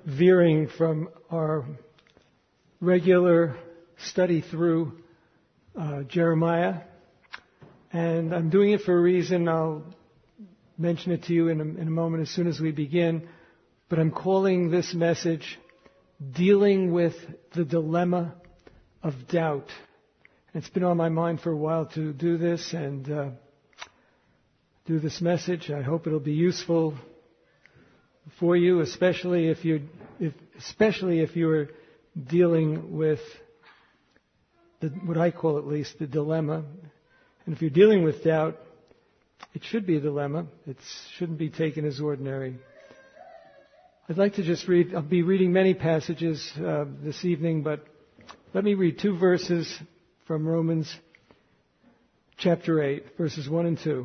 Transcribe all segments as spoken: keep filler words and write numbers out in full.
veering from our regular study through uh, Jeremiah, and I'm doing it for a reason. I'll mention it to you in a, in a moment as soon as we begin, but I'm calling this message Dealing with the Dilemma of Doubt. It's been on my mind for a while to do this and uh, do this message. I hope it'll be useful for you, especially if you, if, especially if you're dealing with the, what I call at least the dilemma. And if you're dealing with doubt, it should be a dilemma. It shouldn't be taken as ordinary. I'd like to just read. I'll be reading many passages uh, this evening, but let me read two verses from Romans chapter eight, verses one and two.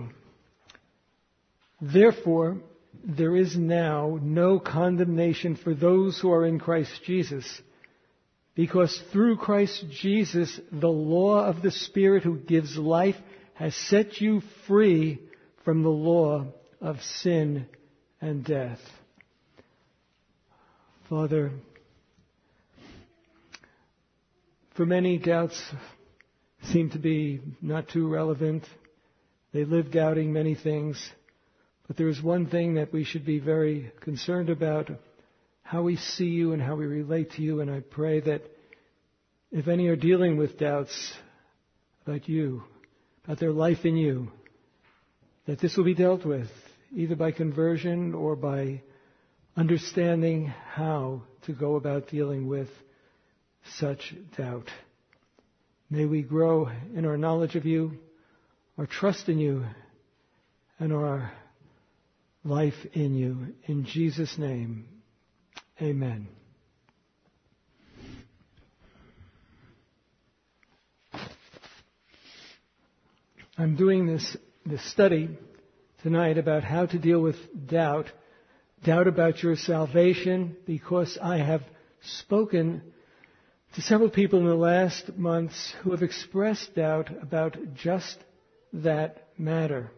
Therefore, there is now no condemnation for those who are in Christ Jesus, because through Christ Jesus, the law of the Spirit who gives life has set you free from the law of sin and death. Father, for many, doubts seem to be not too relevant. They live doubting many things. But there is one thing that we should be very concerned about, how we see you and how we relate to you. And I pray that if any are dealing with doubts about you, about their life in you, that this will be dealt with, either by conversion or by understanding how to go about dealing with such doubt. May we grow in our knowledge of you, our trust in you, and our life in you. In Jesus' name, amen. I'm doing this, this study tonight about how to deal with doubt, doubt about your salvation, because I have spoken to several people in the last months who have expressed doubt about just that matter.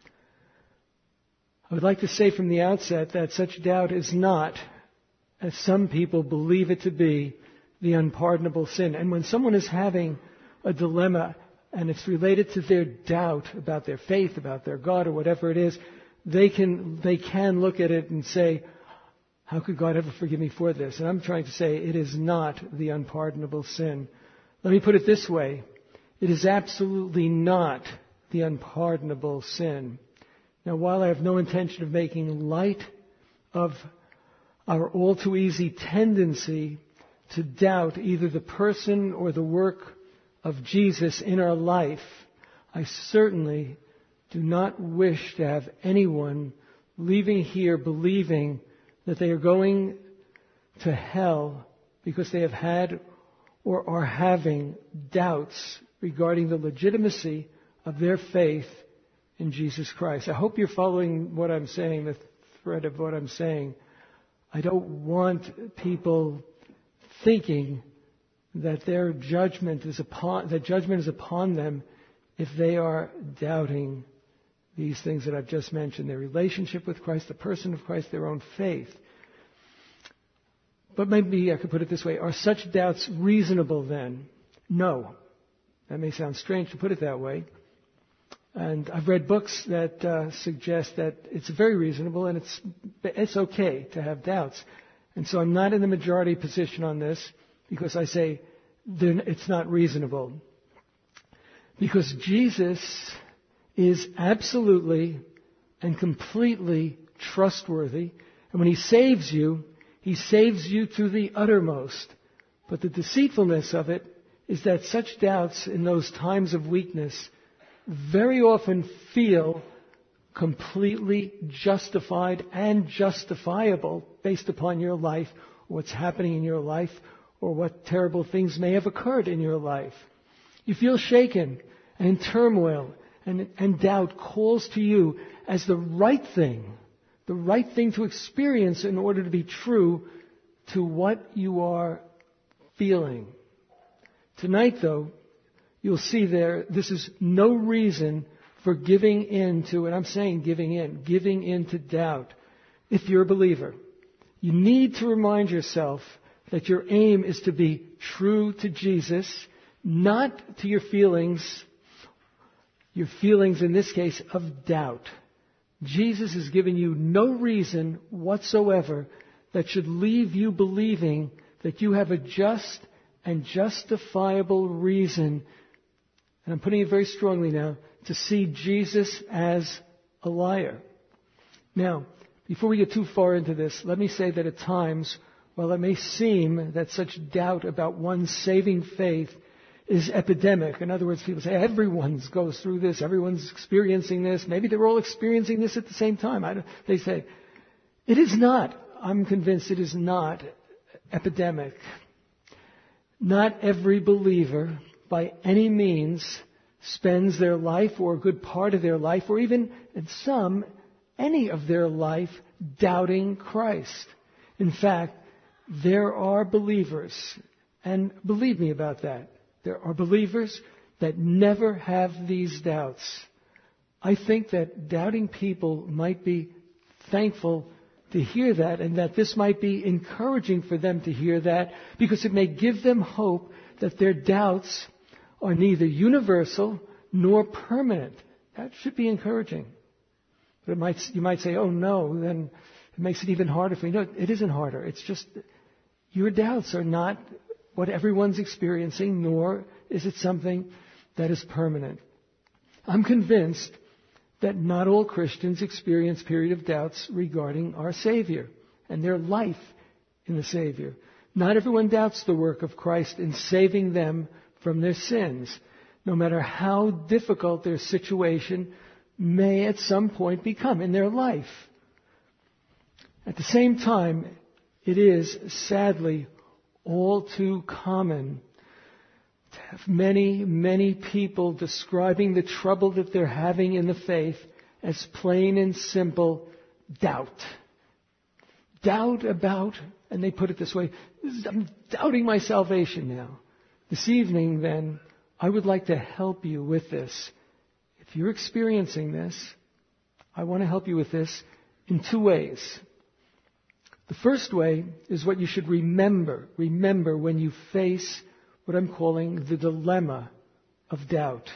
I would like to say from the outset that such doubt is not, as some people believe it to be, the unpardonable sin. And when someone is having a dilemma and it's related to their doubt about their faith, about their God, or whatever it is, they can they can look at it and say, how could God ever forgive me for this? And I'm trying to say it is not the unpardonable sin. Let me put it this way. It is absolutely not the unpardonable sin. Now, while I have no intention of making light of our all too easy tendency to doubt either the person or the work of Jesus in our life, I certainly do not wish to have anyone leaving here believing that they are going to hell because they have had or are having doubts regarding the legitimacy of their faith in Jesus Christ. I hope you're following what I'm saying, the thread of what I'm saying. I don't want people thinking that their judgment is upon that judgment is upon them if they are doubting these things that I've just mentioned, their relationship with Christ, the person of Christ, their own faith. But maybe I could put it this way. Are such doubts reasonable then? No. That may sound strange to put it that way. And I've read books that uh, suggest that it's very reasonable and it's it's okay to have doubts. And so I'm not in the majority position on this because I say then it's not reasonable. Because Jesus is absolutely and completely trustworthy. And when He saves you, He saves you to the uttermost. But the deceitfulness of it is that such doubts in those times of weakness very often feel completely justified and justifiable based upon your life, or what's happening in your life, or what terrible things may have occurred in your life. You feel shaken and in turmoil, and, and doubt calls to you as the right thing, the right thing to experience in order to be true to what you are feeling. Tonight, though, you'll see there, this is no reason for giving in to, and I'm saying giving in, giving in to doubt. If you're a believer, You need to remind yourself that your aim is to be true to Jesus, not to your feelings, your feelings in this case of doubt. Jesus has given you no reason whatsoever that should leave you believing that you have a just and justifiable reason, and I'm putting it very strongly now, to see Jesus as a liar. Now, before we get too far into this, let me say that at times, while it may seem that such doubt about one's saving faith is epidemic, in other words, people say everyone goes through this, everyone's experiencing this, maybe they're all experiencing this at the same time. I don't, they say, it is not. I'm convinced it is not epidemic. Not every believer, by any means, spends their life or a good part of their life, or even in some, any of their life, doubting Christ. In fact, there are believers, and believe me about that, there are believers that never have these doubts. I think that doubting people might be thankful to hear that, and that this might be encouraging for them to hear that, because it may give them hope that their doubts are neither universal nor permanent. That should be encouraging. But it might, you might say, oh no, then it makes it even harder for me. No, it isn't harder. It's just your doubts are not what everyone's experiencing, nor is it something that is permanent. I'm convinced that not all Christians experience period of doubts regarding our Savior and their life in the Savior. Not everyone doubts the work of Christ in saving them from their sins, no matter how difficult their situation may at some point become in their life. At the same time, it is, sadly, all too common to have many, many people describing the trouble that they're having in the faith as plain and simple doubt. Doubt about, and they put it this way, I'm doubting my salvation now. This evening, then, I would like to help you with this. If you're experiencing this, I want to help you with this in two ways. The first way is what you should remember. Remember when you face what I'm calling the dilemma of doubt.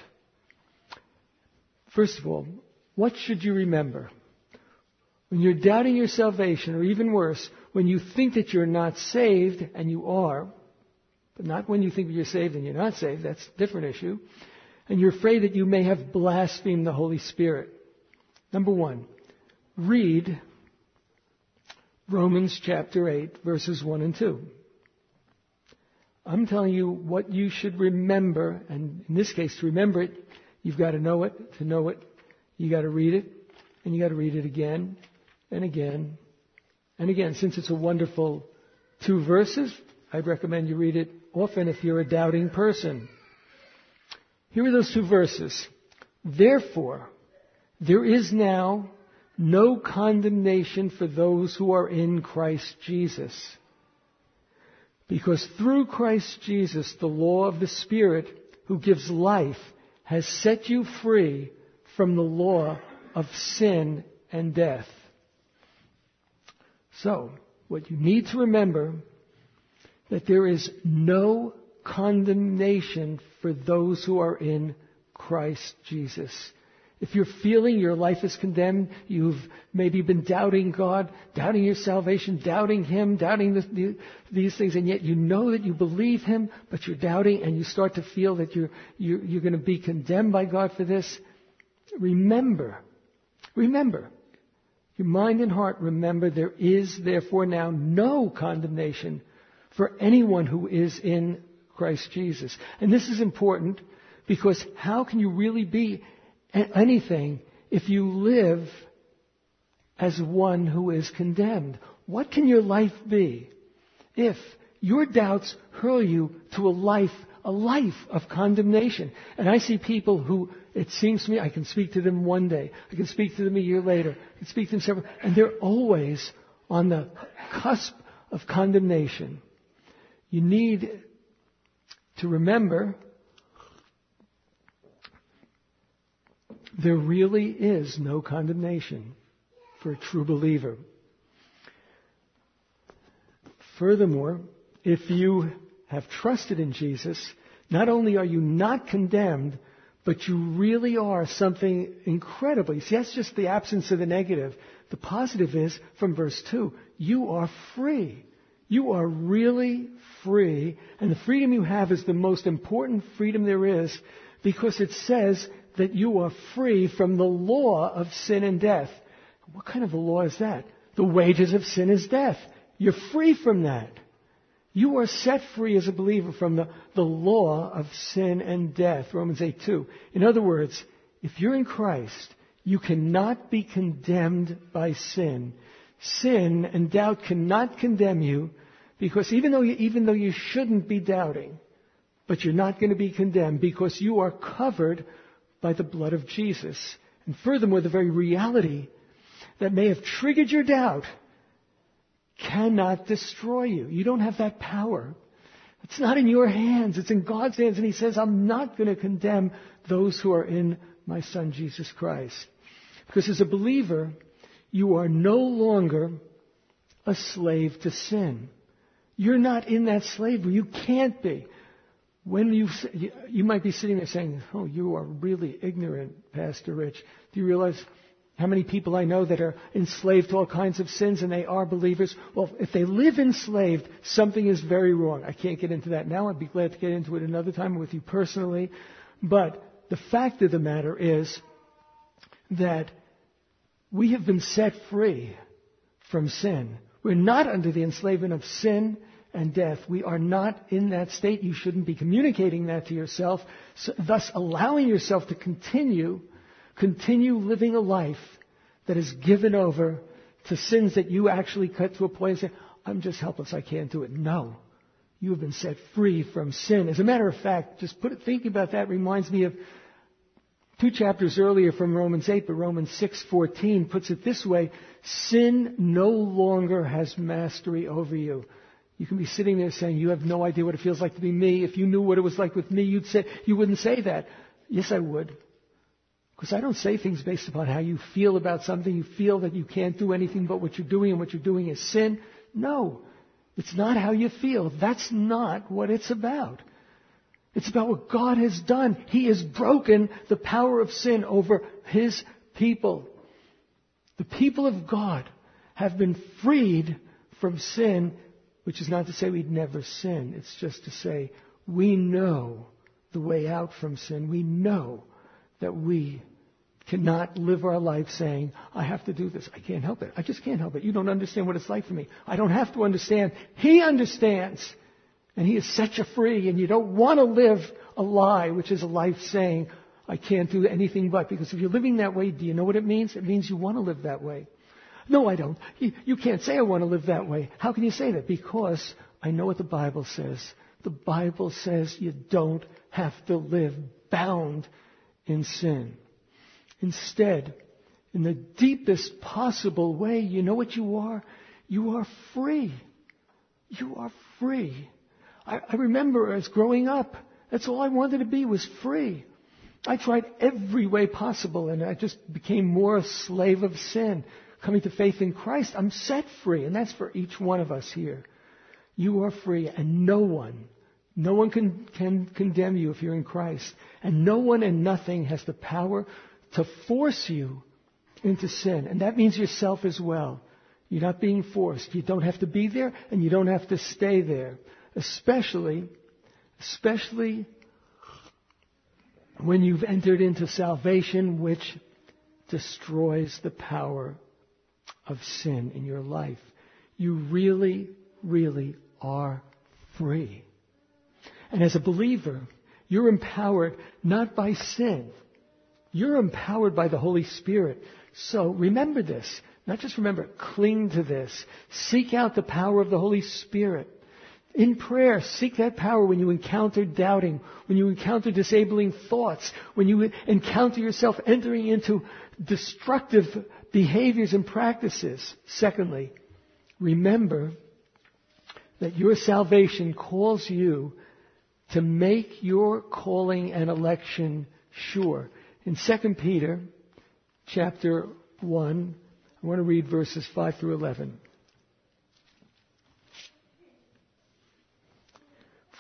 First of all, what should you remember? When you're doubting your salvation, or even worse, when you think that you're not saved, and you are, but not when you think that you're saved and you're not saved, that's a different issue, and you're afraid that you may have blasphemed the Holy Spirit. Number one, read Romans chapter eight, verses one and two. I'm telling you what you should remember, and in this case, to remember it, you've got to know it. To know it, you got to read it, and you got to read it again and again and again. Since it's a wonderful two verses, I'd recommend you read it often if you're a doubting person. Here are those two verses. Therefore, there is now no condemnation for those who are in Christ Jesus. Because through Christ Jesus, the law of the Spirit who gives life has set you free from the law of sin and death. So, what you need to remember, that there is no condemnation for those who are in Christ Jesus. If you're feeling your life is condemned, you've maybe been doubting God, doubting your salvation, doubting Him, doubting the, the, these things, and yet you know that you believe Him, but you're doubting, and you start to feel that you're, you're, you're going to be condemned by God for this. Remember, remember, your mind and heart, remember there is therefore now no condemnation for anyone who is in Christ Jesus. And this is important because how can you really be anything if you live as one who is condemned? What can your life be if your doubts hurl you to a life, a life of condemnation? And I see people who, it seems to me, I can speak to them one day, I can speak to them a year later, I can speak to them several, and they're always on the cusp of condemnation. You need to remember there really is no condemnation for a true believer. Furthermore, if you have trusted in Jesus, not only are you not condemned, but you really are something incredibly. See, that's just the absence of the negative. The positive is, from verse two, you are free. You are really free. And the freedom you have is the most important freedom there is, because it says that you are free from the law of sin and death. What kind of a law is that? The wages of sin is death. You're free from that. You are set free as a believer from the, the law of sin and death, Romans eight two. In other words, if you're in Christ, you cannot be condemned by sin. Sin and doubt cannot condemn you, because even though you, even though you shouldn't be doubting, but you're not going to be condemned because you are covered by the blood of Jesus. And furthermore, the very reality that may have triggered your doubt cannot destroy you. You don't have that power. It's not in your hands. It's in God's hands. And He says, I'm not going to condemn those who are in my Son, Jesus Christ. Because as a believer, you are no longer a slave to sin. You're not in that slavery. You can't be. When you, you might be sitting there saying, oh, you are really ignorant, Pastor Rich. Do you realize how many people I know that are enslaved to all kinds of sins and they are believers? Well, if they live enslaved, something is very wrong. I can't get into that now. I'd be glad to get into it another time with you personally. But the fact of the matter is that we have been set free from sin. We're not under the enslavement of sin and death. We are not in that state. You shouldn't be communicating that to yourself, so thus allowing yourself to continue Continue living a life that is given over to sins that you actually cut to a point and say, I'm just helpless, I can't do it. No. You have been set free from sin. As a matter of fact, just put it, thinking about that reminds me of two chapters earlier from Romans eight, but Romans six fourteen puts it this way, sin no longer has mastery over you. You can be sitting there saying, you have no idea what it feels like to be me. If you knew what it was like with me, you'd say, you wouldn't say that. Yes, I would. Because I don't say things based upon how you feel about something. You feel that you can't do anything but what you're doing, and what you're doing is sin. No, it's not how you feel. That's not what it's about. It's about what God has done. He has broken the power of sin over His people. The people of God have been freed from sin, which is not to say we'd never sin. It's just to say we know the way out from sin. We know that we cannot live our life saying, I have to do this. I can't help it. I just can't help it. You don't understand what it's like for me. I don't have to understand. He understands. And He has set you free. And you don't want to live a lie, which is a life saying, I can't do anything but. Because if you're living that way, do you know what it means? It means you want to live that way. No, I don't. You, you can't say I want to live that way. How can you say that? Because I know what the Bible says. The Bible says you don't have to live bound in sin. Instead, in the deepest possible way, you know what you are? You are free. You are free. I, I remember as growing up, that's all I wanted to be was free. I tried every way possible, and I just became more a slave of sin. Coming to faith in Christ, I'm set free, and that's for each one of us here. You are free, and no one No one can, can condemn you if you're in Christ. And no one and nothing has the power to force you into sin. And that means yourself as well. You're not being forced. You don't have to be there, and you don't have to stay there. Especially, especially when you've entered into salvation, which destroys the power of sin in your life. You really, really are free. And as a believer, you're empowered not by sin. You're empowered by the Holy Spirit. So remember this. Not just remember, cling to this. Seek out the power of the Holy Spirit. In prayer, seek that power when you encounter doubting, when you encounter disabling thoughts, when you encounter yourself entering into destructive behaviors and practices. Secondly, remember that your salvation calls you to make your calling and election sure. In Second Peter chapter one, I want to read verses five through eleven.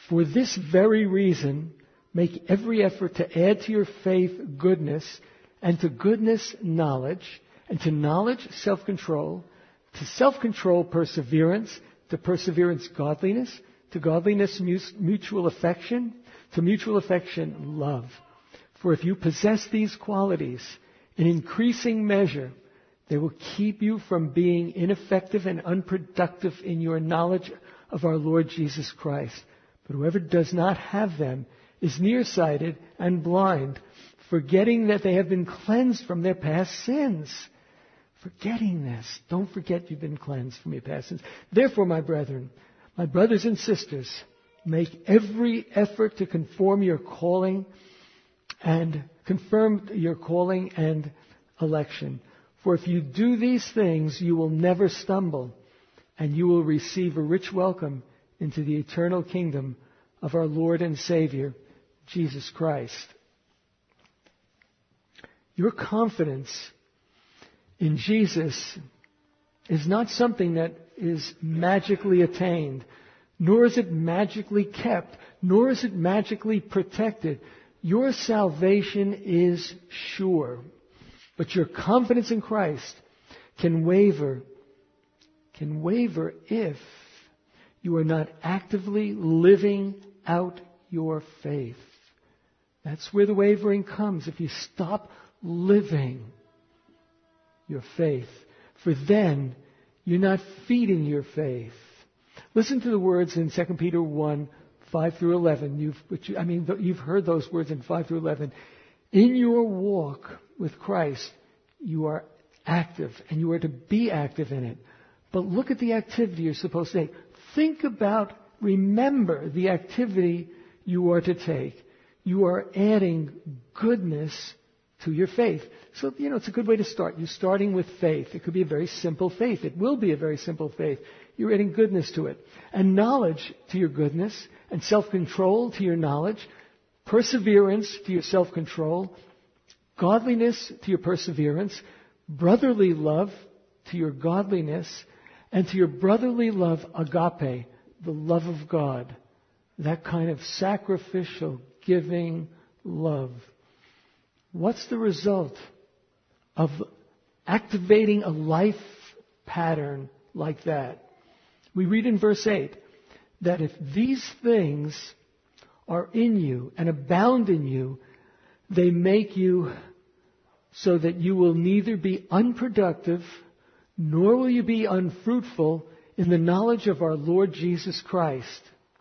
For this very reason, make every effort to add to your faith goodness, and to goodness knowledge, and to knowledge self-control, to self-control perseverance, to perseverance godliness, to godliness mutual affection, to mutual affection love. For if you possess these qualities in increasing measure, they will keep you from being ineffective and unproductive in your knowledge of our Lord Jesus Christ. But whoever does not have them is nearsighted and blind, forgetting that they have been cleansed from their past sins. Forgetting this. Don't forget you've been cleansed from your past sins. Therefore, my brethren, my brothers and sisters, make every effort to conform your calling and confirm your calling and election. For if you do these things, you will never stumble, and you will receive a rich welcome into the eternal kingdom of our Lord and Savior, Jesus Christ. Your confidence in Jesus is not something that is magically attained, nor is it magically kept, nor is it magically protected. Your salvation is sure, but your confidence in Christ can waver, can waver if you are not actively living out your faith. That's where the wavering comes, if you stop living your faith. For then, you're not feeding your faith. Listen to the words in Second Peter one, five through eleven. You've, which, I mean, you've heard those words in five through eleven. In your walk with Christ, you are active, and you are to be active in it. But look at the activity you're supposed to take. Think about, remember the activity you are to take. You are adding goodness to your faith. So, you know, it's a good way to start. You're starting with faith. It could be a very simple faith. It will be a very simple faith. You're adding goodness to it. And knowledge to your goodness, and self-control to your knowledge, perseverance to your self-control, godliness to your perseverance, brotherly love to your godliness, and to your brotherly love, agape, the love of God. That kind of sacrificial, giving love. What's the result of activating a life pattern like that? We read in verse eight that if these things are in you and abound in you, they make you so that you will neither be unproductive nor will you be unfruitful in the knowledge of our Lord Jesus Christ.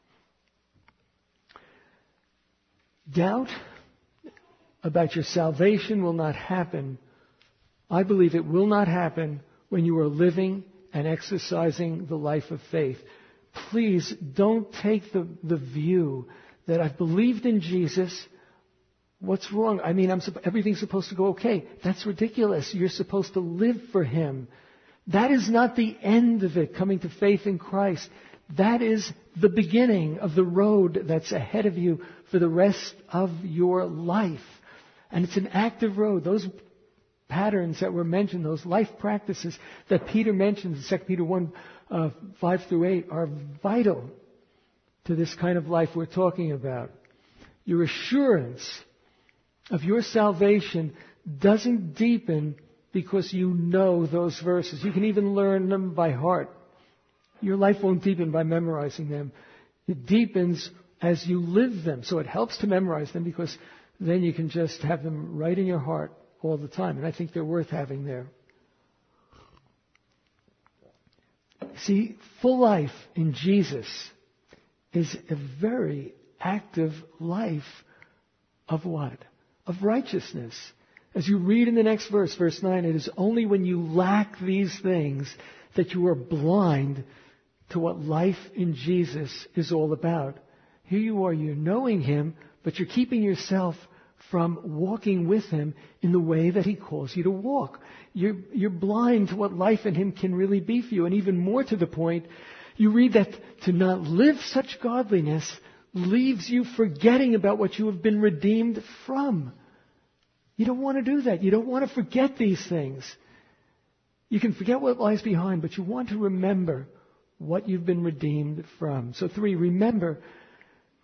Doubt about your salvation will not happen. I believe it will not happen when you are living and exercising the life of faith. Please don't take the, the view that I've believed in Jesus. What's wrong? I mean, I'm, everything's supposed to go okay. That's ridiculous. You're supposed to live for Him. That is not the end of it, coming to faith in Christ. That is the beginning of the road that's ahead of you for the rest of your life. And it's an active road. Those patterns that were mentioned, those life practices that Peter mentions in Second Peter one, uh, five through eight are vital to this kind of life we're talking about. Your assurance of your salvation doesn't deepen because you know those verses. You can even learn them by heart. Your life won't deepen by memorizing them. It deepens as you live them. So it helps to memorize them because then you can just have them right in your heart all the time. And I think they're worth having there. See, full life in Jesus is a very active life of what? Of righteousness. As you read in the next verse, verse nine, it is only when you lack these things that you are blind to what life in Jesus is all about. Here you are, you're knowing Him, but you're keeping yourself from walking with Him in the way that He calls you to walk. You're, you're blind to what life in Him can really be for you. And even more to the point, you read that to not live such godliness leaves you forgetting about what you have been redeemed from. You don't want to do that. You don't want to forget these things. You can forget what lies behind, but you want to remember what you've been redeemed from. So three, remember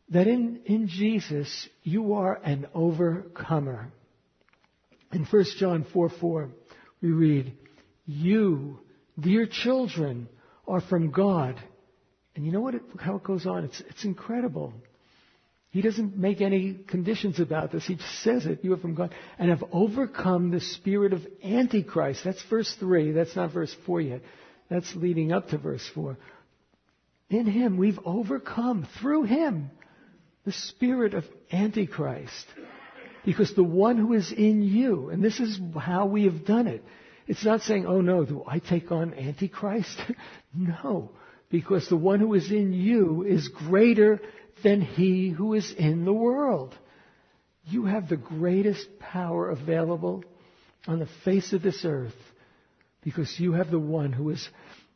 that in, in Jesus you are an overcomer. In First John four four, we read, "You, dear children, are from God." And you know what? It, how it goes on? It's, it's incredible. He doesn't make any conditions about this. He just says it. You are from God and have overcome the spirit of Antichrist. That's verse three. That's not verse four yet. That's leading up to verse four. In Him, we've overcome, through Him, the spirit of Antichrist. Because the one who is in you, and this is how we have done it. It's not saying, oh no, do I take on Antichrist? No, because the one who is in you is greater than he who is in the world. You have the greatest power available on the face of this earth because you have the one who is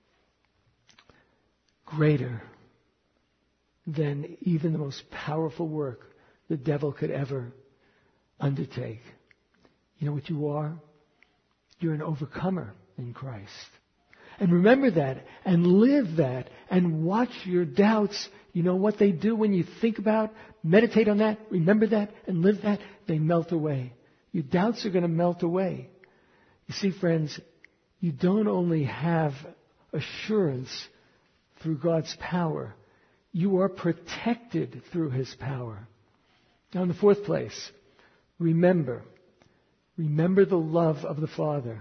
greater than even the most powerful work the devil could ever undertake. You know what you are? You're an overcomer in Christ. And remember that and live that and watch your doubts. You know what they do when you think about, meditate on that, remember that and live that? They melt away. Your doubts are going to melt away. You see, friends, you don't only have assurance through God's power. You are protected through His power. Now in the fourth place, remember. Remember the love of the Father.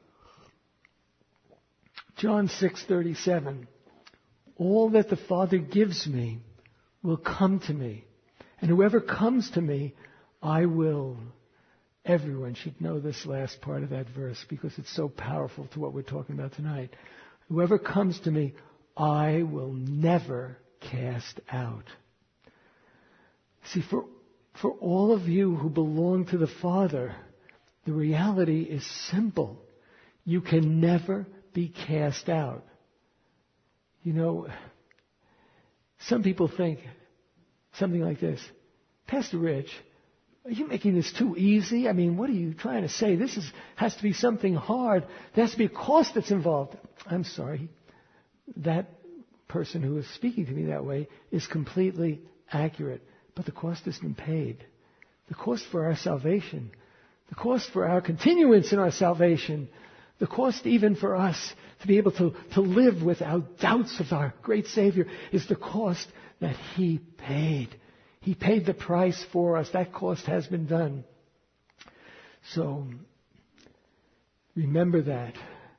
John six thirty-seven. All that the Father gives me will come to me. And whoever comes to me, I will. Everyone should know this last part of that verse because it's so powerful to what we're talking about tonight. Whoever comes to me, I will never cast out. See, for, for all of you who belong to the Father, the reality is simple. You can never be cast out. You know, some people think something like this. Pastor Rich, are you making this too easy? I mean, what are you trying to say? This is, has to be something hard. There has to be a cost that's involved. I'm sorry. That person who is speaking to me that way is completely accurate. But the cost has been paid. The cost for our salvation, the cost for our continuance in our salvation, the cost even for us to be able to, to live without doubts of our great Savior is the cost that He paid. He paid the price for us. That cost has been done. So, remember that.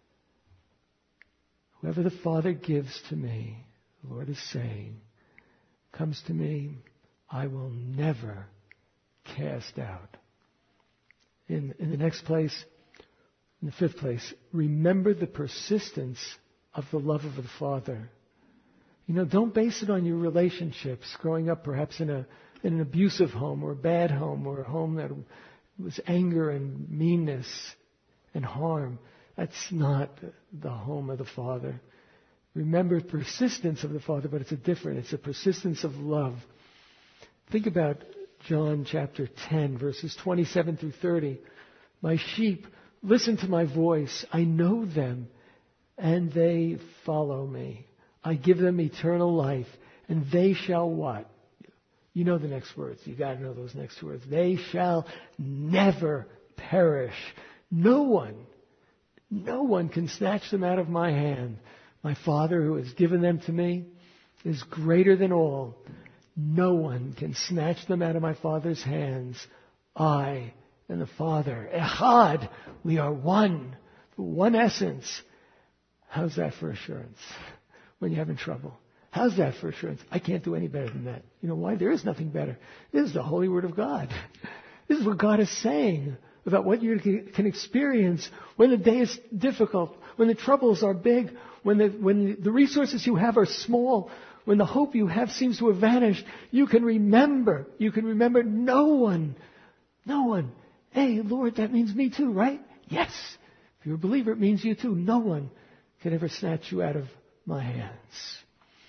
Whoever the Father gives to me, the Lord is saying, comes to me, I will never cast out. In, in the next place, in the fifth place, remember the persistence of the love of the Father. You know, don't base it on your relationships, growing up perhaps in a in an abusive home or a bad home or a home that was anger and meanness and harm. That's not the home of the Father. Remember persistence of the Father, but it's a different. It's a persistence of love. Think about John chapter ten, verses twenty-seven through thirty. My sheep listen to my voice. I know them, and they follow me. I give them eternal life, and they shall what? You know the next words. You got to know those next words. They shall never perish. No one, no one can snatch them out of my hand. My Father who has given them to me is greater than all. No one can snatch them out of my Father's hands. I and the Father, Echad, we are one, one essence. How's that for assurance when you're having trouble? How's that for assurance? I can't do any better than that. You know why? There is nothing better. This is the Holy Word of God. This is what God is saying about what you can experience when the day is difficult, when the troubles are big, when the, when the resources you have are small, when the hope you have seems to have vanished. You can remember. You can remember no one, no one. Hey, Lord, that means me too, right? Yes. If you're a believer, it means you too. No one can ever snatch you out of my hands.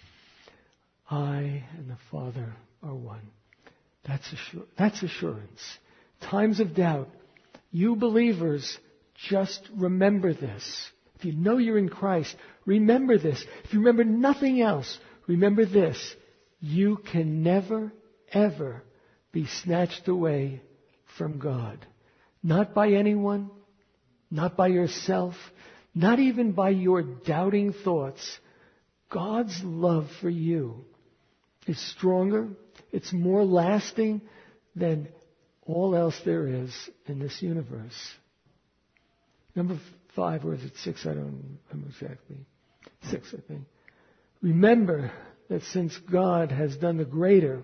I and the Father are one. That's assur- that's assurance. Times of doubt, you believers, just remember this. If you know you're in Christ, remember this. If you remember nothing else, remember this. You can never ever be snatched away from God. Not by anyone, not by yourself, not even by your doubting thoughts. God's love for you is stronger, it's more lasting than all else there is in this universe. Number five, or is it six? I don't remember exactly. Six, I think. Remember that since God has done the greater,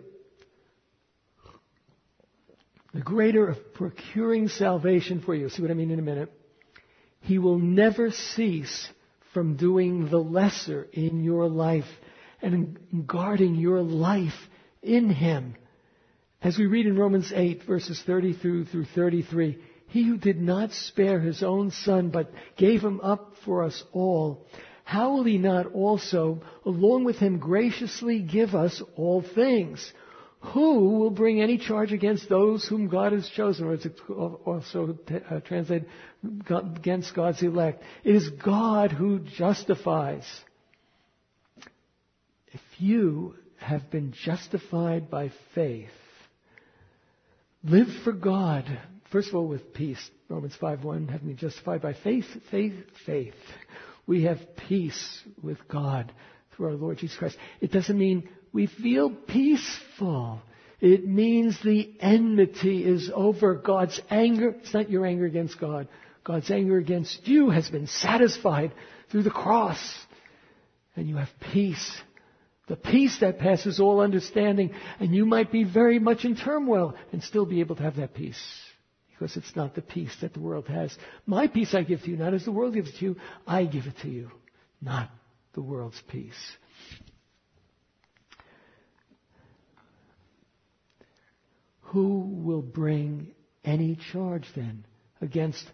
the greater of procuring salvation for you, see what I mean in a minute, He will never cease from doing the lesser in your life and in guarding your life in Him. As we read in Romans eight, verses thirty through, through thirty-three, He who did not spare His own Son, but gave Him up for us all, how will He not also, along with Him, graciously give us all things? Who will bring any charge against those whom God has chosen? Or it's also uh, translated, against God's elect. It is God who justifies. If you have been justified by faith, live for God. First of all, with peace. Romans five one, having been justified by faith, faith, faith. We have peace with God through our Lord Jesus Christ. It doesn't mean we feel peaceful. It means the enmity is over. God's anger, it's not your anger against God. God's anger against you has been satisfied through the cross. And you have peace. The peace that passes all understanding. And you might be very much in turmoil and still be able to have that peace. Because it's not the peace that the world has. My peace I give to you, not as the world gives it to you. I give it to you, not the world's peace. Who will bring any charge then against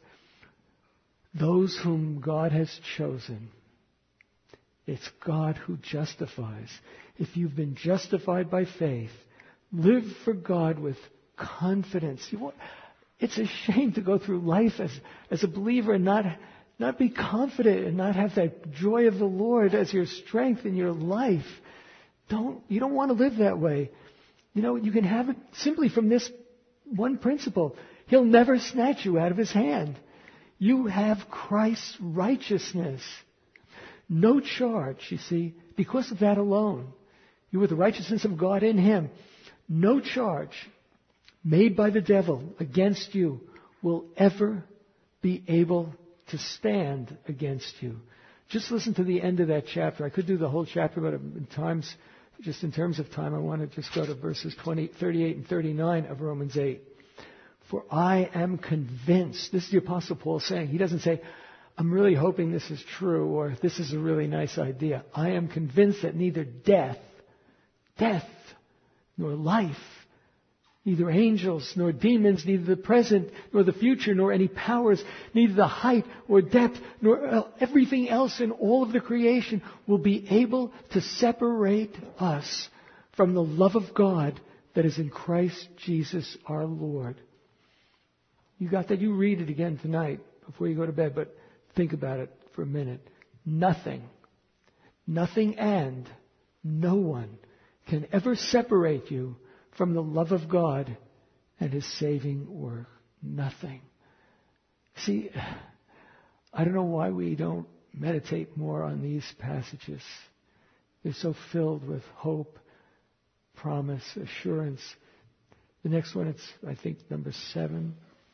those whom God has chosen? It's God who justifies. If you've been justified by faith, live for God with confidence. You want, it's a shame to go through life as, as a believer and not, not be confident and not have that joy of the Lord as your strength in your life. Don't, you don't want to live that way. You know, you can have it simply from this one principle. He'll never snatch you out of His hand. You have Christ's righteousness. No charge, you see, because of that alone. You are the righteousness of God in Him. No charge made by the devil against you will ever be able to stand against you. Just listen to the end of that chapter. I could do the whole chapter, but in times, just in terms of time, I want to just go to verses twenty, thirty-eight and thirty-nine of Romans eight. For I am convinced, this is the Apostle Paul saying, he doesn't say, I'm really hoping this is true, or this is a really nice idea. I am convinced that neither death, death, nor life, neither angels, nor demons, neither the present, nor the future, nor any powers, neither the height or depth, nor everything else in all of the creation will be able to separate us from the love of God that is in Christ Jesus our Lord. You got that? You read it again tonight before you go to bed, but think about it for a minute. Nothing, nothing and no one can ever separate you from the love of God and His saving work. Nothing. See, I don't know why we don't meditate more on these passages. They're so filled with hope, promise, assurance. The next one, it's, I think, number seven.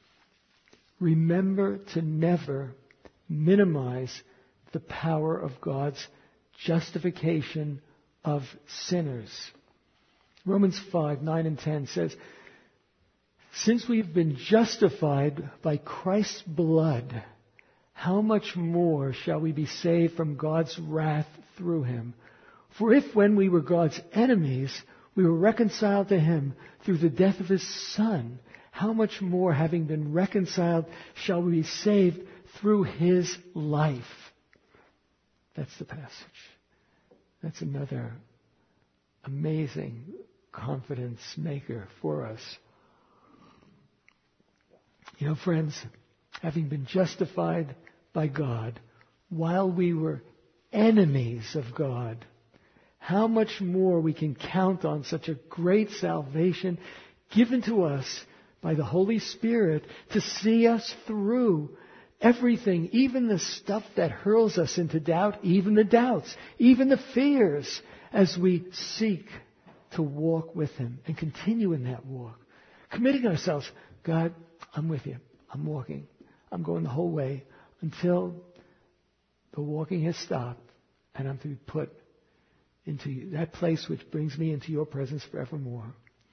Remember to never minimize the power of God's justification of sinners. Romans five, nine and ten says, since we've been justified by Christ's blood, how much more shall we be saved from God's wrath through Him? For if when we were God's enemies, we were reconciled to Him through the death of His Son, how much more, having been reconciled, shall we be saved through His life? That's the passage. That's another amazing confidence maker for us. You know, friends, having been justified by God while we were enemies of God, how much more we can count on such a great salvation given to us by the Holy Spirit to see us through everything, even the stuff that hurls us into doubt, even the doubts, even the fears, as we seek to walk with Him and continue in that walk. Committing ourselves, God, I'm with you. I'm walking. I'm going the whole way until the walking has stopped and I'm to be put into that place which brings me into your presence forevermore.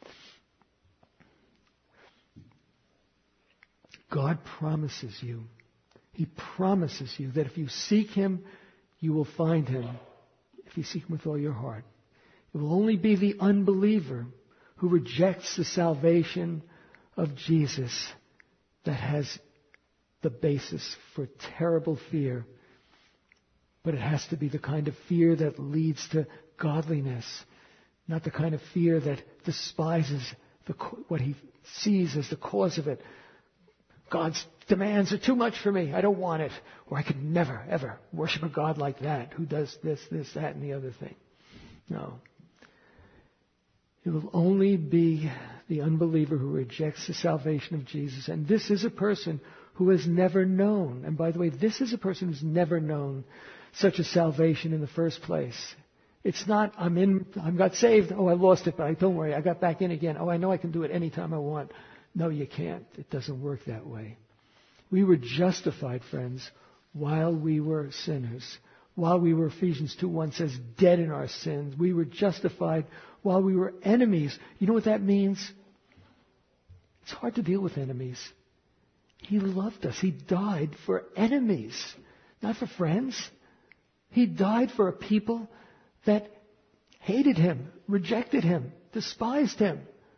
God promises you. He promises you that if you seek Him, you will find Him. If you seek Him with all your heart. It will only be the unbeliever who rejects the salvation of Jesus that has the basis for terrible fear. But it has to be the kind of fear that leads to godliness, not the kind of fear that despises the, what he sees as the cause of it. God's demands are too much for me. I don't want it. Or I could never, ever worship a God like that who does this, this, that, and the other thing. No. It will only be the unbeliever who rejects the salvation of Jesus. And this is a person who has never known. And by the way, this is a person who's never known such a salvation in the first place. It's not, I'm in, I got saved. Oh, I lost it, but I, don't worry, I got back in again. Oh, I know I can do it anytime I want. No, you can't. It doesn't work that way. We were justified, friends, while we were sinners. While we were, Ephesians two one says, dead in our sins. We were justified while we were enemies. You know what that means? It's hard to deal with enemies. He loved us. He died for enemies, not for friends. He died for a people that hated Him, rejected Him, despised Him.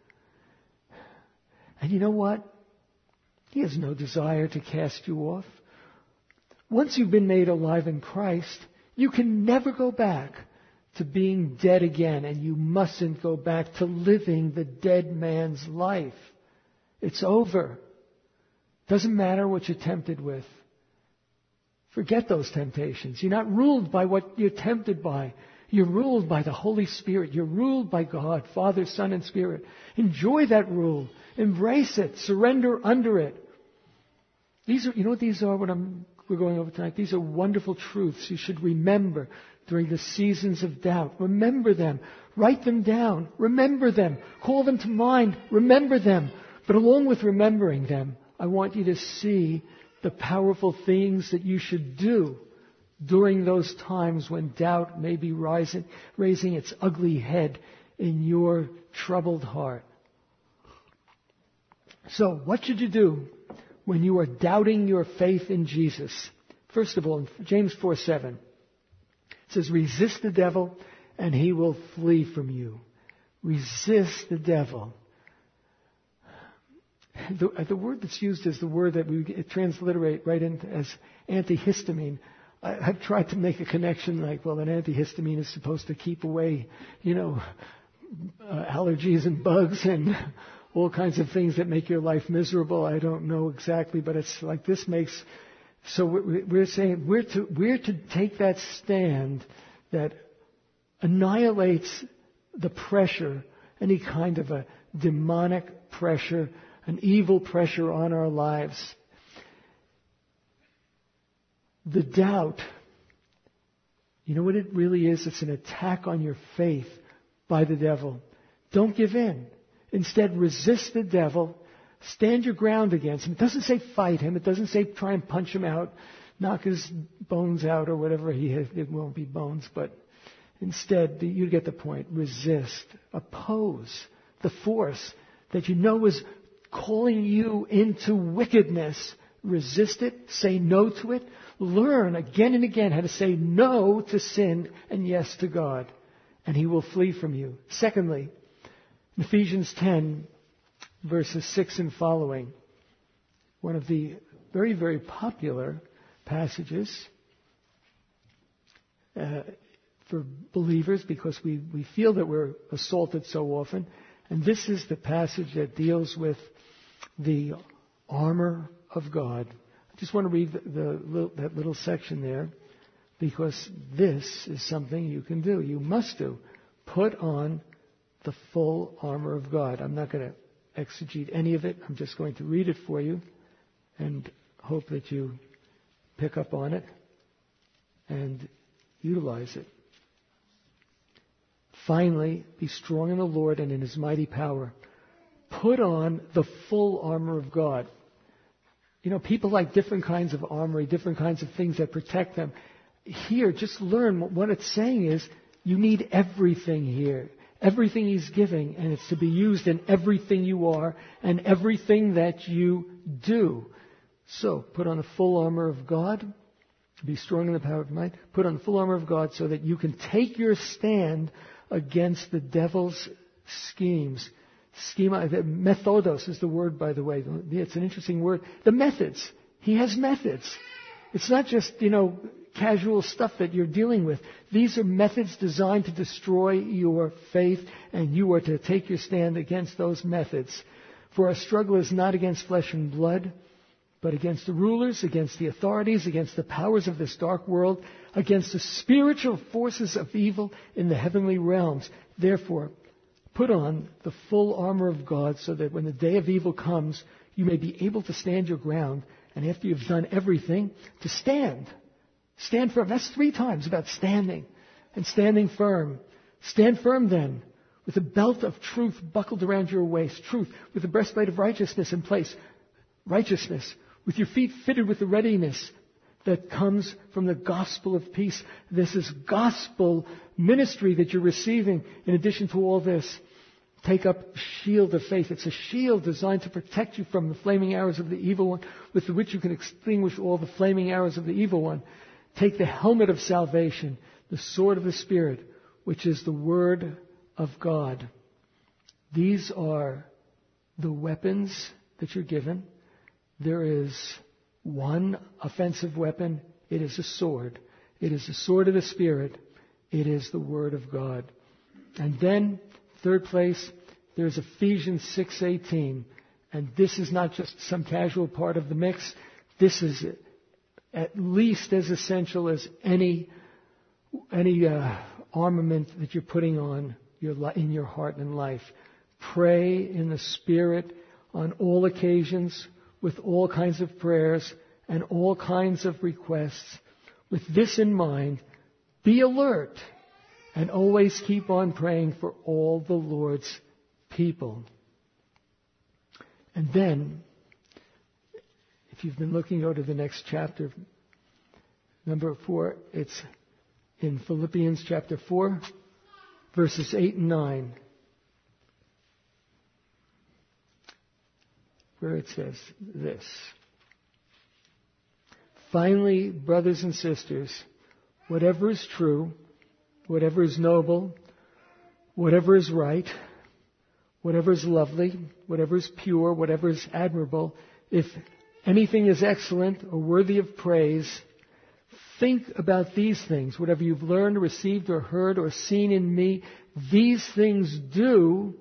And you know what? He has no desire to cast you off. Once you've been made alive in Christ, you can never go back to being dead again, and you mustn't go back to living the dead man's life. It's over. Doesn't matter what you're tempted with. Forget those temptations. You're not ruled by what you're tempted by. You're ruled by the Holy Spirit. You're ruled by God, Father, Son, and Spirit. Enjoy that rule. Embrace it. Surrender under it. These are, you know what these are, what I'm, we're going over tonight? These are wonderful truths you should remember during the seasons of doubt. Remember them. Write them down. Remember them. Call them to mind. Remember them. But along with remembering them, I want you to see the powerful things that you should do during those times when doubt may be rising, raising its ugly head in your troubled heart. So, what should you do when you are doubting your faith in Jesus? First of all, in James four seven, it says, resist the devil and he will flee from you. Resist the devil. The, the word that's used is the word that we transliterate right into as antihistamine. I, I've tried to make a connection like, well, an antihistamine is supposed to keep away, you know, uh, allergies and bugs and all kinds of things that make your life miserable. I don't know exactly, but it's like this makes... So we're, we're saying we're to, we're to take that stand that annihilates the pressure, any kind of a demonic pressure, an evil pressure on our lives. The doubt, you know what it really is? It's an attack on your faith by the devil. Don't give in. Instead, resist the devil. Stand your ground against him. It doesn't say fight him. It doesn't say try and punch him out, knock his bones out or whatever he has. It won't be bones, but instead, you get the point. Resist. Oppose the force that you know is calling you into wickedness. Resist it. Say no to it. Learn again and again how to say no to sin and yes to God. And He will flee from you. Secondly, in Ephesians ten, verses six and following, one of the very, very popular passages uh, for believers because we, we feel that we're assaulted so often. And this is the passage that deals with the armor of God. I just want to read the, the, that little section there. because this is something you can do. You must do. Put on the full armor of God. I'm not going to exegete any of it. I'm just going to read it for you and hope that you pick up on it and utilize it. Finally, be strong in the Lord and in His mighty power. Put on the full armor of God. You know, people like different kinds of armory, different kinds of things that protect them. Here, just learn what it's saying is you need everything here. Everything He's giving, and it's to be used in everything you are and everything that you do. So, put on the full armor of God. Be strong in the power of might. Put on the full armor of God so that you can take your stand against the devil's schemes. Schema, methodos is the word, by the way. It's an interesting word. The methods. He has methods. It's not just, you know, casual stuff that you're dealing with. These are methods designed to destroy your faith, and you are to take your stand against those methods. For our struggle is not against flesh and blood, but against the rulers, against the authorities, against the powers of this dark world, against the spiritual forces of evil in the heavenly realms. Therefore, put on the full armor of God so that when the day of evil comes, you may be able to stand your ground, and after you've done everything, to stand. Stand firm. That's three times about standing and standing firm. Stand firm then, with a belt of truth buckled around your waist. Truth, with the breastplate of righteousness in place. Righteousness, with your feet fitted with the readiness that comes from the gospel of peace. This is gospel ministry that you're receiving. In addition to all this, take up a shield of faith. It's a shield designed to protect you from the flaming arrows of the evil one, with which you can extinguish all the flaming arrows of the evil one. Take the helmet of salvation, the sword of the Spirit, which is the Word of God. These are the weapons that you're given. There is one offensive weapon. It is a sword. It is the sword of the Spirit. It is the Word of God. And then, third place, there's Ephesians six eighteen. And this is not just some casual part of the mix. This is at least as essential as any any uh, armament that you're putting on your in your heart and life. Pray in the Spirit on all occasions, with all kinds of prayers and all kinds of requests. With this in mind, be alert and always keep on praying for all the Lord's people. And then, if you've been looking, go to the next chapter, number four. It's in Philippians chapter four, verses eight and nine, where it says this. Finally, brothers and sisters, whatever is true, whatever is noble, whatever is right, whatever is lovely, whatever is pure, whatever is admirable, if anything is excellent or worthy of praise, think about these things. Whatever you've learned, received, or heard, or seen in me, these things do,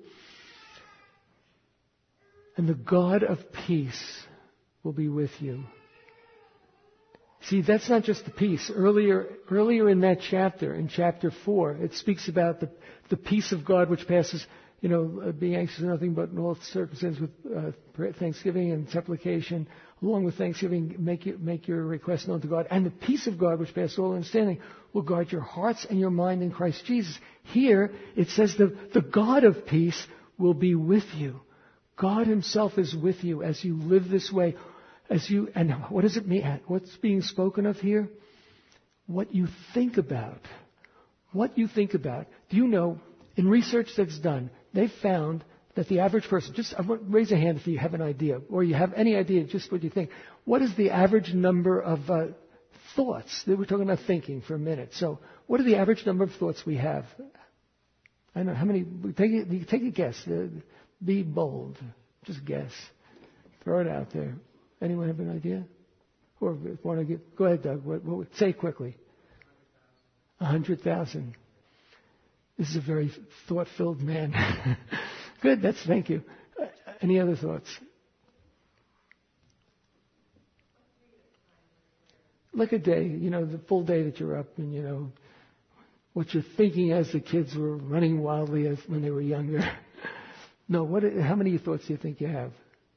and the God of peace will be with you. See, that's not just the peace. Earlier, earlier in that chapter, in chapter four, it speaks about the, the peace of God which passes, you know, uh, being anxious for nothing but in all circumstances with uh, thanksgiving and supplication. Along with thanksgiving, make, you, make your request known to God. And the peace of God, which passes all understanding, will guard your hearts and your mind in Christ Jesus. Here, it says the, the God of peace will be with you. God Himself is with you as you live this way. As you, and what does it mean? What's being spoken of here? What you think about. What you think about. Do you know, in research that's done, they've found that the average person, just raise a hand if you have an idea, or you have any idea just what you think. What is the average number of uh, thoughts? We're talking about thinking for a minute. So what are the average number of thoughts we have? I don't know, how many, take a, take a guess. Uh, be bold. Just guess. Throw it out there. Anyone have an idea? Or want to get, go ahead, Doug. What, what, say it quickly. A hundred thousand. This is a very thought-filled man. Good. That's thank you. Uh, any other thoughts? like a day, you know, the full day that you're up and, you know, what you're thinking as the kids were running wildly as when they were younger. No, what? How many thoughts do you think you have?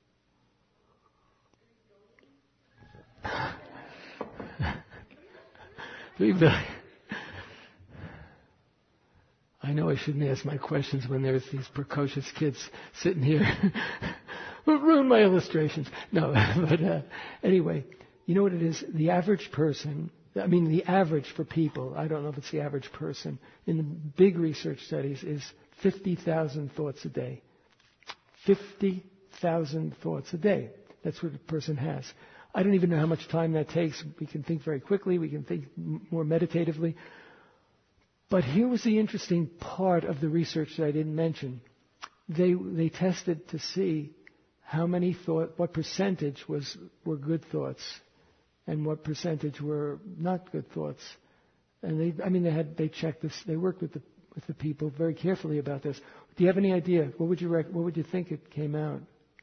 Three billion. I know I shouldn't ask my questions when there's these precocious kids sitting here. Will ruin my illustrations. No, but uh, anyway, you know what it is? The average person, I mean the average for people, I don't know if it's the average person, in the big research studies is fifty thousand thoughts a day. fifty thousand thoughts a day. That's what a person has. I don't even know how much time that takes. We can think very quickly. We can think more meditatively. But here was the interesting part of the research that I didn't mention. They they tested to see how many thought, what percentage was were good thoughts, and what percentage were not good thoughts. And they, I mean, they had they checked this. They worked with the with the people very carefully about this. Do you have any idea? What would you rec- what would you think it came out?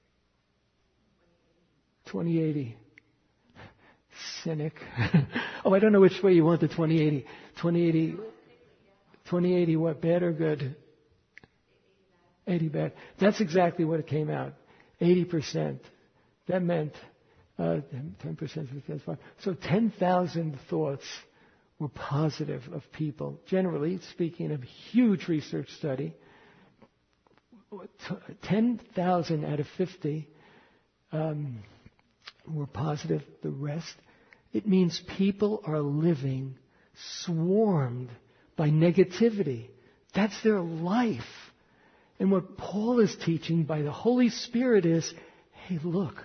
twenty eighty. Cynic. Oh, I don't know which way you want the twenty eighty. twenty eighty. twenty eighty, what, bad or good? eighty bad. That's exactly what it came out. eighty percent. That meant uh, ten percent. So ten thousand thoughts were positive of people. Generally speaking, a huge research study. ten thousand out of fifty um, were positive. The rest, it means people are living swarmed by negativity. That's their life. And what Paul is teaching by the Holy Spirit is, hey, look,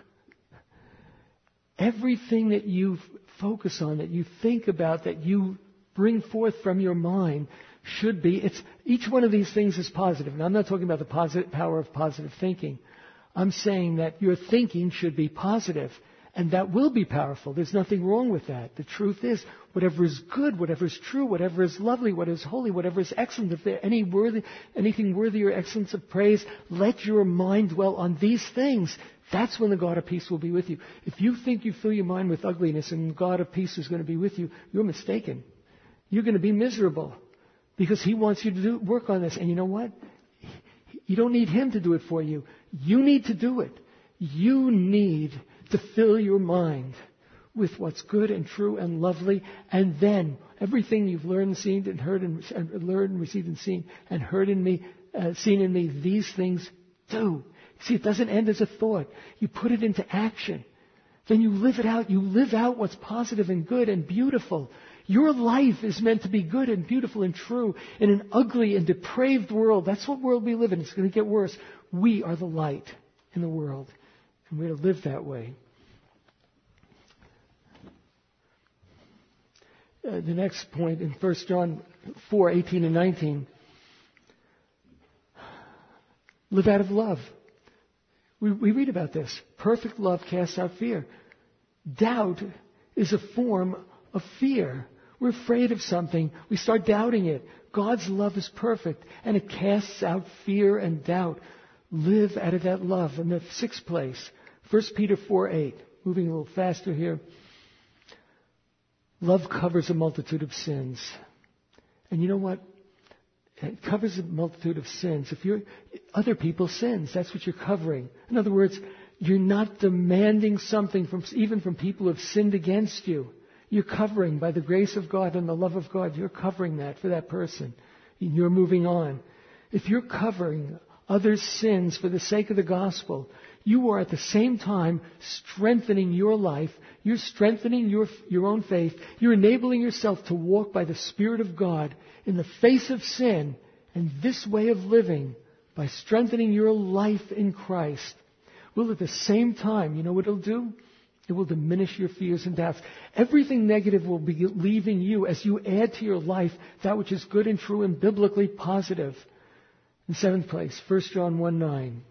everything that you focus on, that you think about, that you bring forth from your mind should be, it's, each one of these things is positive. And I'm not talking about the positive power of positive thinking. I'm saying that your thinking should be positive. And that will be powerful. There's nothing wrong with that. The truth is, whatever is good, whatever is true, whatever is lovely, what is holy, whatever is excellent, if there any worthy, anything worthy or excellence of praise, let your mind dwell on these things. That's when the God of peace will be with you. If you think you fill your mind with ugliness and God of peace is going to be with you, you're mistaken. You're going to be miserable because He wants you to do, work on this. And you know what? You don't need Him to do it for you. You need to do it. You need to fill your mind with what's good and true and lovely, and then everything you've learned, seen, and heard, and, and learned, and received, and seen, and heard in me, uh, seen in me, these things do. See, it doesn't end as a thought. You put it into action. Then you live it out. You live out what's positive and good and beautiful. Your life is meant to be good and beautiful and true in an ugly and depraved world. That's what world we live in. It's going to get worse. We are the light in the world. And we're to live that way. Uh, the next point in First John four, eighteen and nineteen. Live out of love. We, we read about this. Perfect love casts out fear. Doubt is a form of fear. We're afraid of something. We start doubting it. God's love is perfect, and it casts out fear and doubt. Live out of that love. In the sixth place, First Peter four, eight. Moving a little faster here. Love covers a multitude of sins. And you know what? It covers a multitude of sins. If you're other people's sins, that's what you're covering. In other words, you're not demanding something from even from people who have sinned against you. You're covering by the grace of God and the love of God. You're covering that for that person. And you're moving on. If you're covering others' sins for the sake of the gospel, you are at the same time strengthening your life. You're strengthening your, your own faith. You're enabling yourself to walk by the Spirit of God in the face of sin. And this way of living, by strengthening your life in Christ, will at the same time, you know what it'll do? It will diminish your fears and doubts. Everything negative will be leaving you as you add to your life that which is good and true and biblically positive. In seventh place, First John one, nine.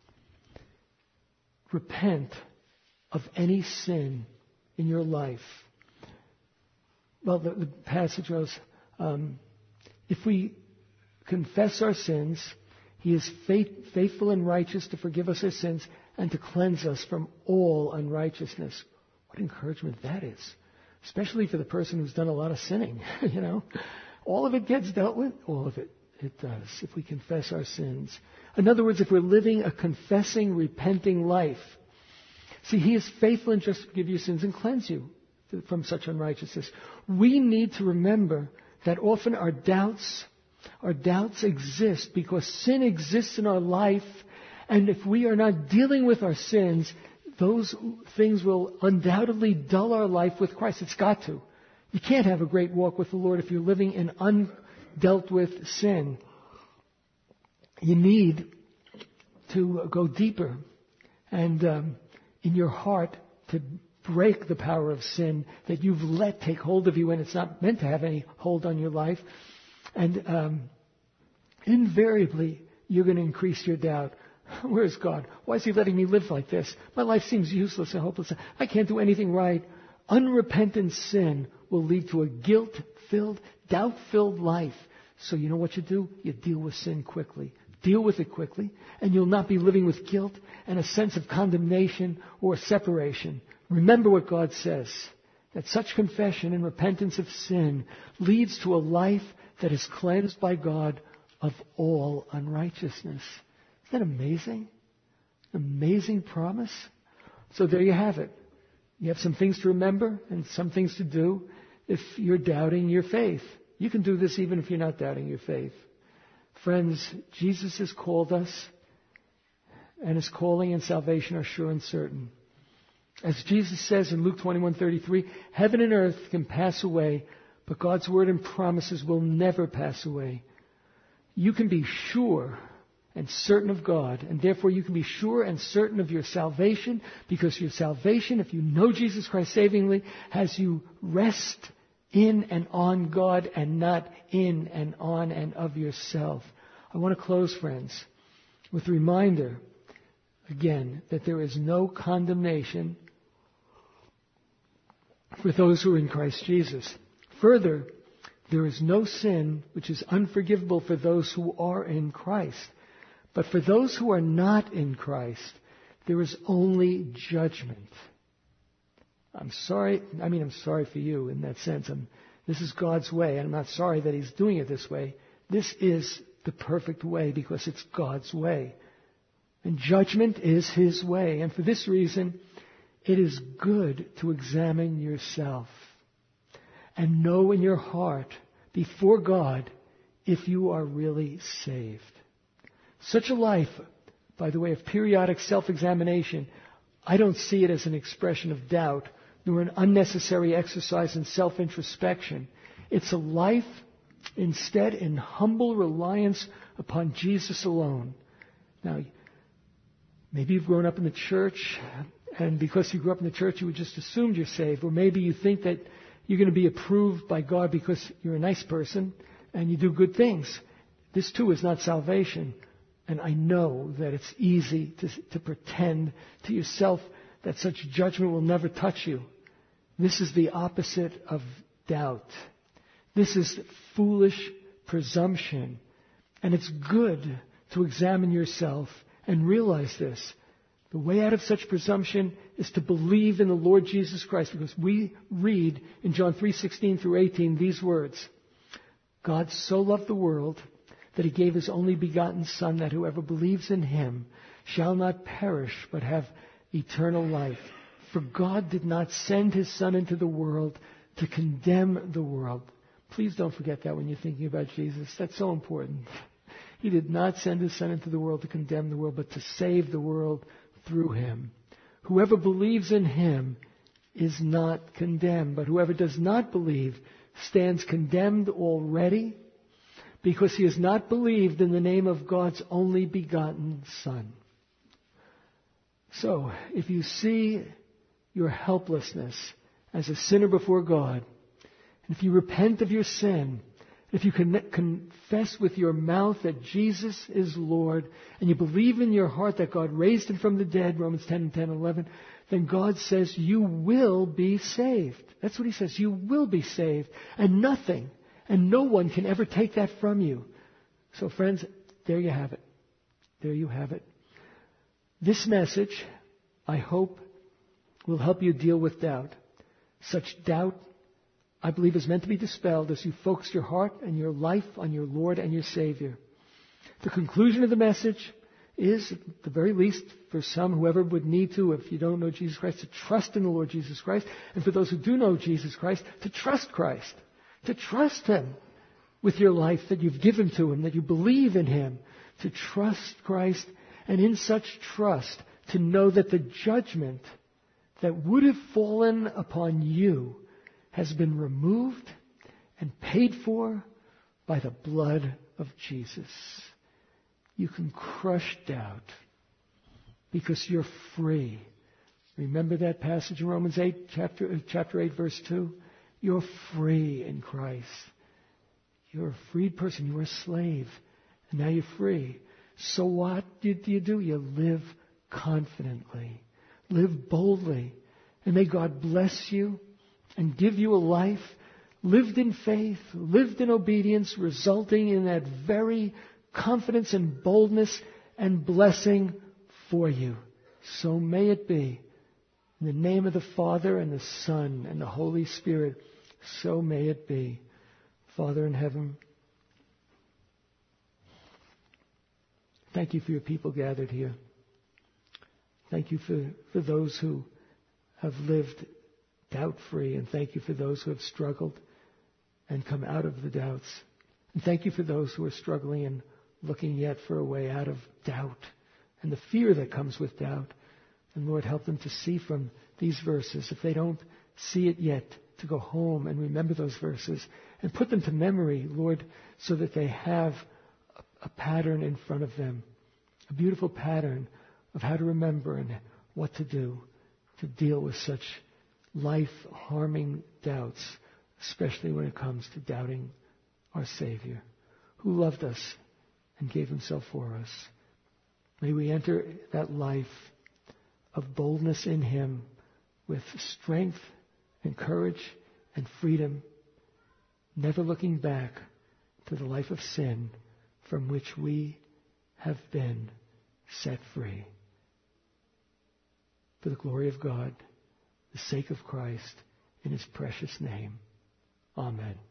Repent of any sin in your life. Well, the, the passage goes, um, if we confess our sins, He is faith, faithful and righteous to forgive us our sins and to cleanse us from all unrighteousness. What encouragement that is. especially for the person who's done a lot of sinning, you know. All of it gets dealt with. All of it. It does, if we confess our sins. In other words, if we're living a confessing, repenting life. See, He is faithful and just to forgive your sins and cleanse you from such unrighteousness. We need to remember that often our doubts, our doubts exist because sin exists in our life, and if we are not dealing with our sins, those things will undoubtedly dull our life with Christ. It's got to. You can't have a great walk with the Lord if you're living in undealt with sin. You need to go deeper and um, in your heart to break the power of sin that you've let take hold of you when it's not meant to have any hold on your life. And um, invariably, you're going to increase your doubt. Where's God? Why is He letting me live like this? My life seems useless and hopeless. I can't do anything right. Unrepentant sin will lead to a guilt-filled, doubt-filled life. So you know what you do? You deal with sin quickly. Deal with it quickly, and you'll not be living with guilt and a sense of condemnation or separation. Remember what God says, that such confession and repentance of sin leads to a life that is cleansed by God of all unrighteousness. Isn't that amazing? Amazing promise. So there you have it. You have some things to remember and some things to do if you're doubting your faith. You can do this even if you're not doubting your faith. Friends, Jesus has called us, and His calling and salvation are sure and certain. As Jesus says in Luke twenty-one thirty-three, heaven and earth can pass away, but God's word and promises will never pass away. You can be sure and certain of God, and therefore you can be sure and certain of your salvation, because your salvation, if you know Jesus Christ savingly, has you rest in and on God and not in and on and of yourself. I want to close, friends, with a reminder, again, that there is no condemnation for those who are in Christ Jesus. Further, there is no sin which is unforgivable for those who are in Christ. But for those who are not in Christ, there is only judgment. I'm sorry, I mean, I'm sorry for you in that sense. I'm, this is God's way, and I'm not sorry that He's doing it this way. This is the perfect way because it's God's way. And judgment is His way. And for this reason, it is good to examine yourself and know in your heart before God if you are really saved. Such a life, by the way of periodic self-examination, I don't see it as an expression of doubt, nor an unnecessary exercise in self-introspection. It's a life, instead, in humble reliance upon Jesus alone. Now, maybe you've grown up in the church, and because you grew up in the church, you just assumed you're saved. Or maybe you think that you're going to be approved by God because you're a nice person and you do good things. This, too, is not salvation. And I know that it's easy to, to pretend to yourself that such judgment will never touch you. This is the opposite of doubt. This is foolish presumption. And it's good to examine yourself and realize this. The way out of such presumption is to believe in the Lord Jesus Christ, because we read in John three sixteen through eighteen these words: God so loved the world that He gave His only begotten Son, that whoever believes in Him shall not perish but have eternal life. For God did not send His Son into the world to condemn the world. Please don't forget that when you're thinking about Jesus. That's so important. He did not send His Son into the world to condemn the world, but to save the world through Him. Whoever believes in Him is not condemned, but whoever does not believe stands condemned already, because he has not believed in the name of God's only begotten Son. So, if you see your helplessness as a sinner before God, and if you repent of your sin, if you can confess with your mouth that Jesus is Lord, and you believe in your heart that God raised Him from the dead, Romans ten, ten, eleven, then God says you will be saved. That's what He says. You will be saved. And nothing, and no one can ever take that from you. So friends, there you have it. There you have it. This message, I hope, will help you deal with doubt. Such doubt I believe, is meant to be dispelled as you focus your heart and your life on your Lord and your Savior. The conclusion of the message is, at the very least, for some, whoever would need to, if you don't know Jesus Christ, to trust in the Lord Jesus Christ. And for those who do know Jesus Christ, to trust Christ. To trust Him with your life that you've given to Him, that you believe in Him. To trust Christ, and in such trust, to know that the judgment that would have fallen upon you has been removed and paid for by the blood of Jesus. You can crush doubt because you're free. Remember that passage in Romans eight, chapter, chapter eight, verse two? You're free in Christ. You're a freed person. You were a slave. And now you're free. So what do you do? You live confidently. Live boldly. And may God bless you and give you a life lived in faith, lived in obedience, resulting in that very confidence and boldness and blessing for you. So may it be. In the name of the Father and the Son and the Holy Spirit, so may it be. Father in heaven, thank you for your people gathered here. Thank you for, for those who have lived doubt-free, and thank you for those who have struggled and come out of the doubts. And thank you for those who are struggling and looking yet for a way out of doubt and the fear that comes with doubt. And Lord, help them to see from these verses, if they don't see it yet, to go home and remember those verses and put them to memory, Lord, so that they have a, a pattern in front of them, a beautiful pattern of how to remember and what to do to deal with such life-harming doubts, especially when it comes to doubting our Savior, who loved us and gave Himself for us. May we enter that life of boldness in Him with strength and courage and freedom, never looking back to the life of sin from which we have been set free. For the glory of God, the sake of Christ, in His precious name. Amen.